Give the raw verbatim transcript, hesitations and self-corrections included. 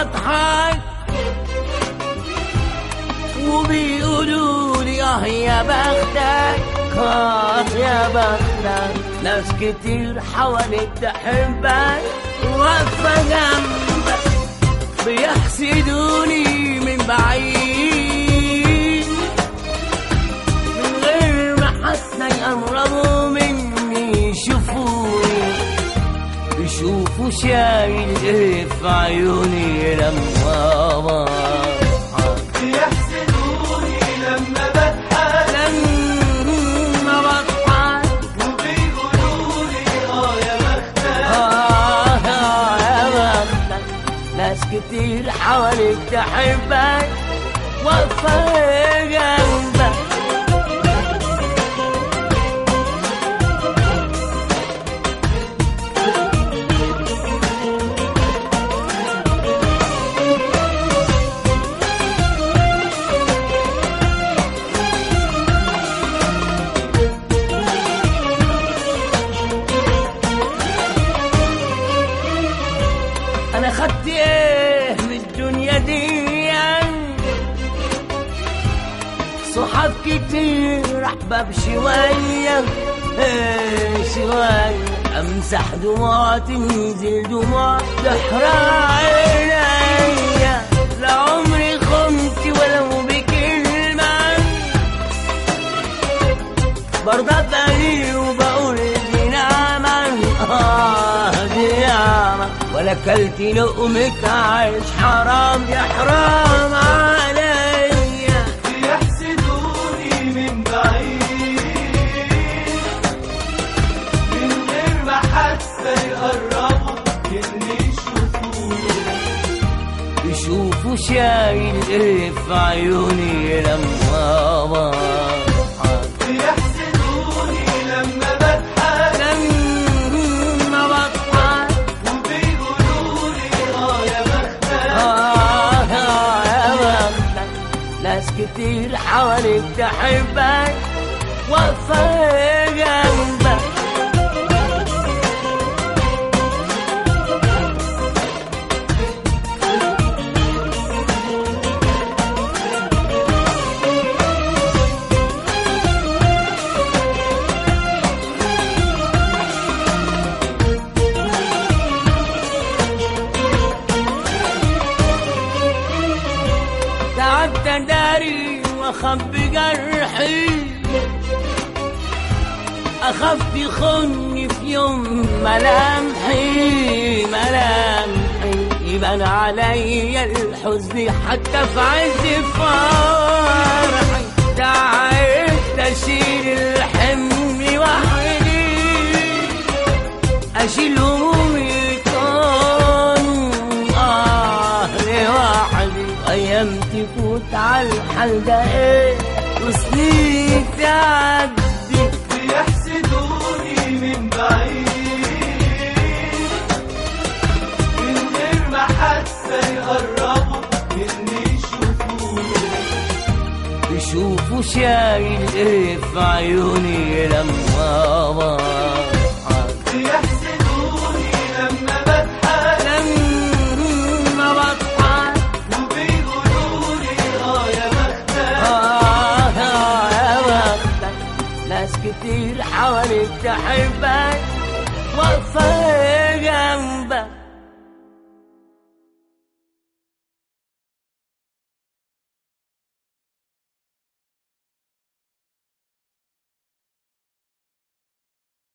بضحك وبيقولوا لي اه يا بختك اه يا بختك. ناس كتير حواليك تحبك واقفة جنبك بيحسدوني من بعيد من غير ما حتى يقربوا مني يشوفوني يشوفوا شايل ايه في عيوني لما بضحك. بيحسدوني لما بضحك لما بضحك وبيقولوا لي اه يا بختك آه يا بختك. ناس كتير حواليك تحبك واقفة جنبك. أنا خدت إيه من الدنيا دي؟ صحاب كتير أحباب شوية إيه شوية أمسح دموع تنزل دموع تحرق عينيا. لعمري خنت ولو بكلمة برضى بقالي وبقول دي نعمة آه دي نعمة. ولا كلت لقمك عيش حرام يا حرام عليا. بيحسدوني من بعيد من غير ما حتى يقربوا إني يشوفوني يشوفوا شايل ايه في عيوني لما بضحك. بيحسدوني لما بضحك لما بضحك وبيقولوا لي اه يا بختك آه يا بختك. ناس كتير حواليك تحبك واقفة جنبك. تعبت داري واخبي جرحي اخاف تخوني في يوم ملامحي ملامحي يبان عليا الحزن حتى في عز فرحي. تعبت اشيل الحمل وحدي اشيل همومي أيام تفوت على الحال ده إيه وسنين تعدي. بيحسدوني من بعيد من غير ما حتى يقربوا إني يشوفوني يشوفوا شايل إيه في عيوني لما بضحك. بيحسدوني لما بضحك لما بضحك وبيقولوا لي اه يا بختك آه يا بختك. ناس كتير حواليك تحبك واقفة